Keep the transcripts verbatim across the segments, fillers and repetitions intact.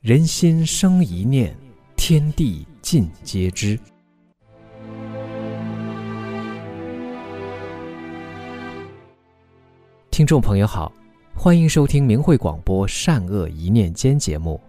人心生一念，天地尽皆知。听众朋友好，欢迎收听明慧广播善恶一念间节目。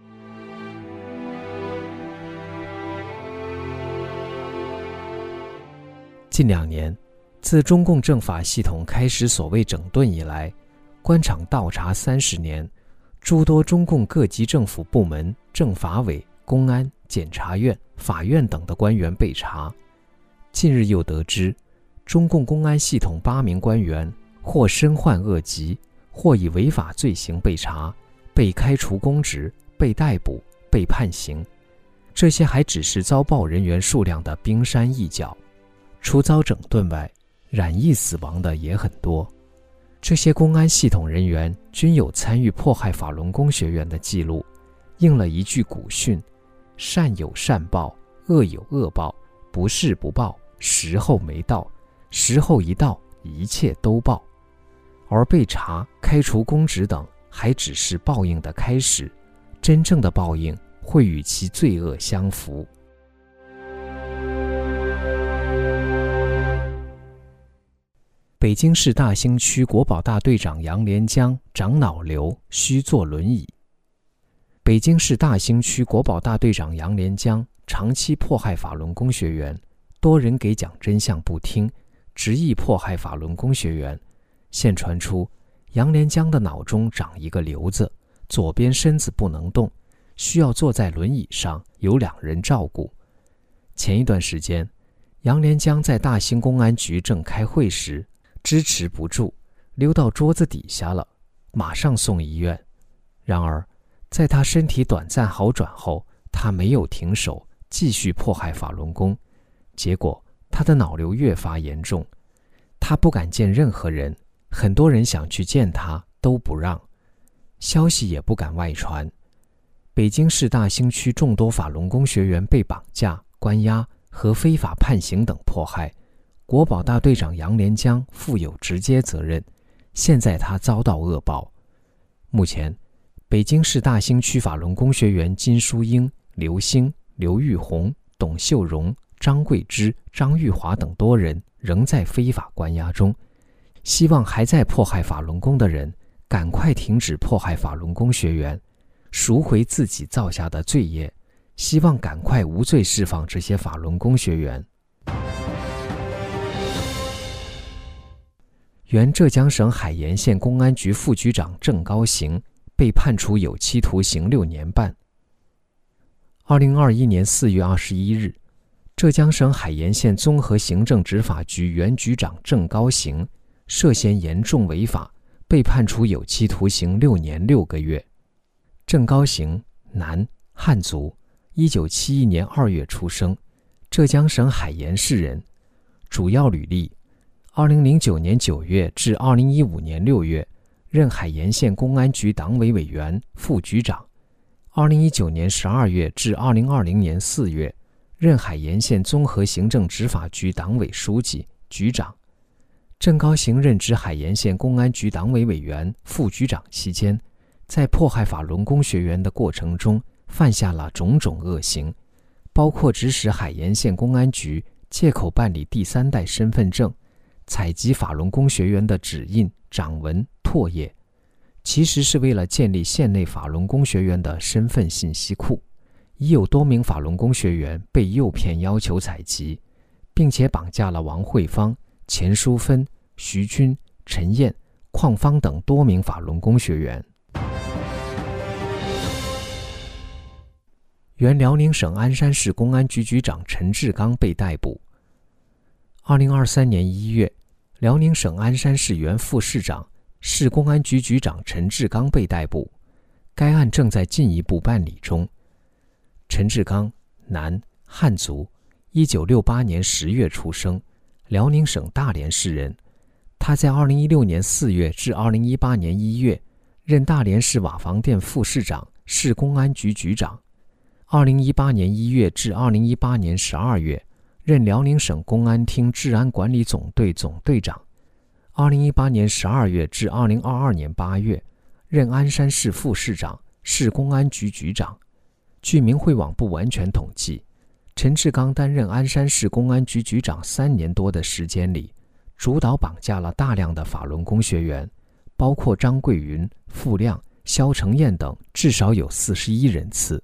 近两年，自中共政法系统开始所谓整顿以来，官场倒查三十年，诸多中共各级政府部门、政法委、公安、检察院、法院等的官员被查。近日又得知，中共公安系统八名官员或身患恶疾，或以违法罪行被查，被开除公职、被逮捕、被判刑。这些还只是遭报人员数量的冰山一角。除遭整顿外，染疫死亡的也很多。这些公安系统人员均有参与迫害法轮功学员的记录，应了一句古训：善有善报，恶有恶报，不是不报，时候没到，时候一到，一切都报。而被查、开除公职等还只是报应的开始，真正的报应会与其罪恶相符。北京市大兴区国保大队长杨连江长脑瘤，需坐轮椅。北京市大兴区国保大队长杨连江长期迫害法轮功学员，多人给讲真相不听，执意迫害法轮功学员。现传出杨连江的脑中长一个瘤子，左边身子不能动，需要坐在轮椅上，由两人照顾。前一段时间，杨连江在大兴公安局正开会时，支持不住，溜到桌子底下了，马上送医院。然而，在他身体短暂好转后，他没有停手，继续迫害法轮功。结果，他的脑瘤越发严重，他不敢见任何人，很多人想去见他都不让，消息也不敢外传。北京市大兴区众多法轮功学员被绑架、关押和非法判刑等迫害，国保大队长杨连江负有直接责任，现在他遭到恶报。目前，北京市大兴区法轮功学员金淑英、刘星、刘玉红、董秀荣、张桂芝、张玉华等多人仍在非法关押中。希望还在迫害法轮功的人赶快停止迫害法轮功学员，赎回自己造下的罪业，希望赶快无罪释放这些法轮功学员。原浙江省海盐县公安局副局长郑高行被判处有期徒刑六年半。二零二一年四月二十一日，浙江省海盐县综合行政执法局原局长郑高行涉嫌严重违法，被判处有期徒刑六年六个月。郑高行，男，汉族，一九七一年二月出生，浙江省海盐市人。主要履历：二零零九年九月至二零一五年六月，任海盐县公安局党委委员、副局长；二零一九年十二月至二零二零年四月，任海盐县综合行政执法局党委书记、局长。郑高行任职海盐县公安局党委委员、副局长期间，在迫害法轮功学员的过程中犯下了种种恶行，包括指使海盐县公安局借口办理第三代身份证，采集法轮功学员的指印、掌纹、唾液，其实是为了建立县内法轮功学员的身份信息库。已有多名法轮功学员被诱骗要求采集，并且绑架了王慧芳、钱淑芬、徐军、陈燕、邝芳等多名法轮功学员。原辽宁省鞍山市公安局局长陈志刚被逮捕。二零二三年一月，辽宁省鞍山市原副市长、市公安局局长陈志刚被逮捕，该案正在进一步办理中。陈志刚，男，汉族，一九六八年十月出生，辽宁省大连市人。他在二零一六年四月至二零一八年一月，任大连市瓦房店副市长、市公安局局长。二零一八年一月至二零一八年十二月，任辽宁省公安厅治安管理总队总队长。二零一八年十二月至二零二二年八月，任鞍山市副市长、 市公安局局长。据明慧网不完全统计，陈志刚担任鞍山市公安局局长三年多的时间里，主导绑架了大量的法轮功学员，包括张桂云、傅亮、肖成燕等，至少有四十一人次。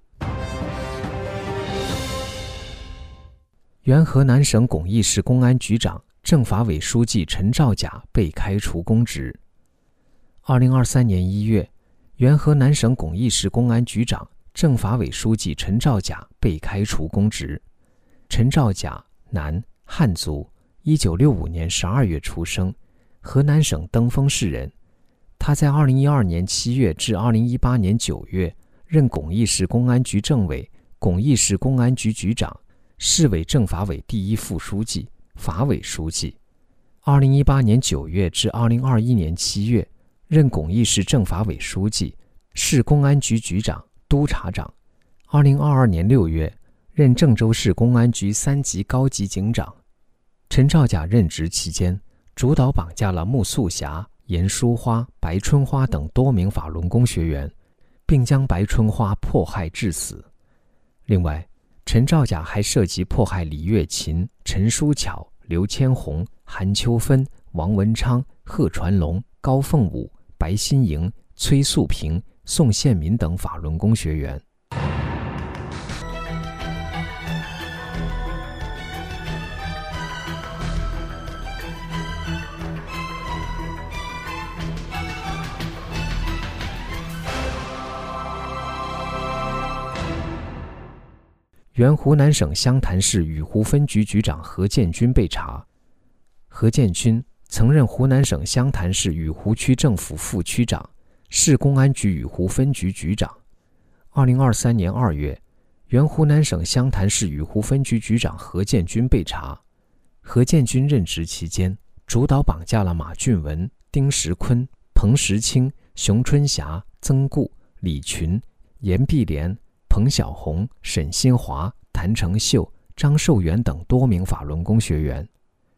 原河南省巩义市公安局长、政法委书记陈兆甲被开除公职。二零二三年一月，原河南省巩义市公安局长、政法委书记陈兆甲被开除公职。陈兆甲，男，汉族，一九六五年十二月出生，河南省登封市人。他在二零一二年七月至二零一八年九月任巩义市公安局政委、巩义市公安局局长、市委政法委第一副书记、法委书记。二零一八年九月至二零二一年七月任巩义市政法委书记、市公安局局长、督察长。二零二二年六月任郑州市公安局三级高级警长。陈兆甲任职期间，主导绑架了穆素霞、严淑花、白春花等多名法轮功学员，并将白春花迫害致死。另外，陈兆甲还涉及迫害李月琴、陈书巧、刘千红、韩秋芬、王文昌、贺传龙、高凤武、白新莹、崔素平、宋宪民等法轮功学员。原湖南省湘潭市雨湖分局局长何建军被查。何建军曾任湖南省湘潭市雨湖区政府副区长、市公安局雨湖分局局长。二零二三年二月，原湖南省湘潭市雨湖分局局长何建军被查。何建军任职期间，主导绑架了马俊文、丁石坤、彭石清、熊春霞、曾固、李群、严碧莲、彭小红、沈新华、谭成秀、张寿元等多名法轮功学员。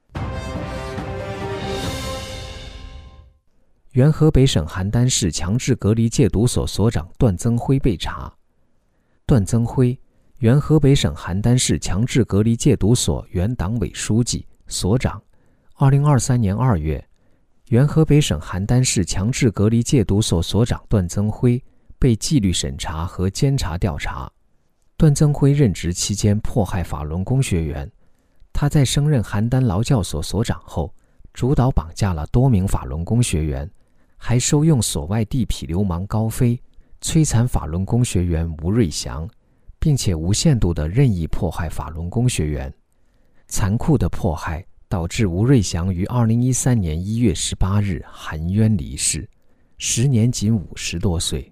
原河北省邯郸市强制隔离戒毒所所长段增辉被查。段增辉，原河北省邯郸市强制隔离戒毒所原党委书记、所长。二零二三年二月，原河北省邯郸市强制隔离戒毒所所长段增辉被纪律审查和监察调查。段增辉任职期间迫害法轮功学员，他在升任邯郸劳教所所长后，主导绑架了多名法轮功学员，还收用所外地痞流氓高飞，摧残法轮功学员吴瑞祥，并且无限度地任意迫害法轮功学员。残酷的迫害导致吴瑞祥于二零一三年一月十八日含冤离世，时年仅五十多岁。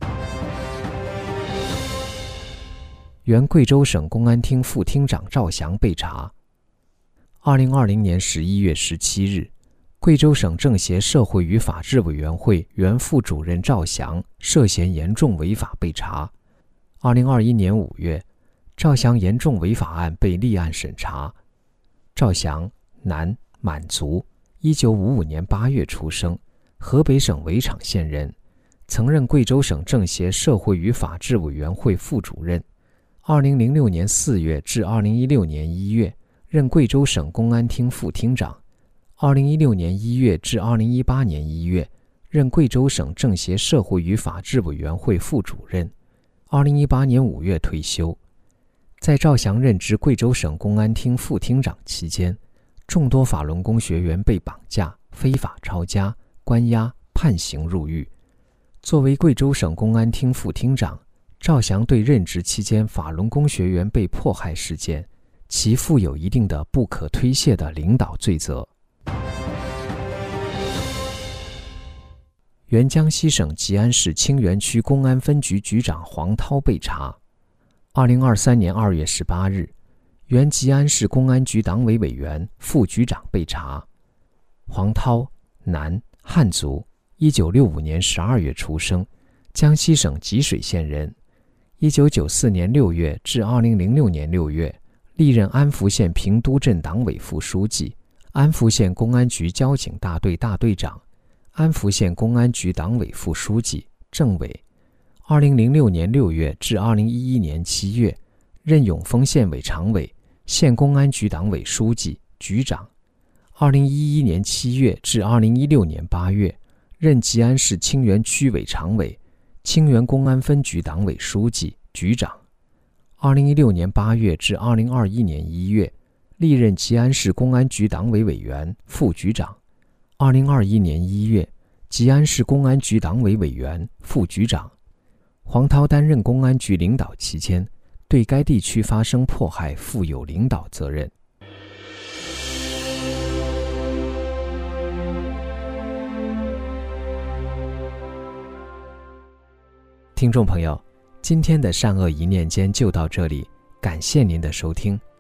原贵州省公安厅副厅长赵翔被查。二零二零年十一月十七日，贵州省政协社会与法制委员会原副主任赵翔涉嫌严重违法被查。二零二一年五月，赵翔严重违法案被立案审查。赵翔，男，满族，一九五五年八月出生，河北省围场县人，曾任贵州省政协社会与法制委员会副主任。二零零六年四月至二零一六年一月，任贵州省公安厅副厅长。二零一六年一月至二零一八年一月，任贵州省政协社会与法制委员会副主任。二零一八年五月退休。在赵翔任职贵州省公安厅副厅长期间，众多法轮功学员被绑架、非法抄家、关押、判刑入狱。作为贵州省公安厅副厅长，赵翔对任职期间法轮功学员被迫害事件，其负有一定的不可推卸的领导罪责。原江西省吉安市清源区公安分局局长黄涛被查。二零二三年二月十八日，原吉安市公安局党委委员、副局长被查。黄涛，男，汉族，一九六五年十二月出生，江西省吉水县人。一九九四年六月至二零零六年六月，历任安福县平都镇党委副书记、安福县公安局交警大队大队长、安福县公安局党委副书记、政委。 二零零六年六月至二零一一年七月，任永丰县委常委、县公安局党委书记、局长。二零一一年七月至二零一六年八月，任吉安市清源区委常委、清源公安分局党委书记、局长。二零一六年八月至二零二一年一月，历任吉安市公安局党委委员、副局长。二零二一年一月，吉安市公安局党委委员、副局长。黄涛担任公安局领导期间，对该地区发生迫害负有领导责任。听众朋友，今天的善恶一念间就到这里，感谢您的收听。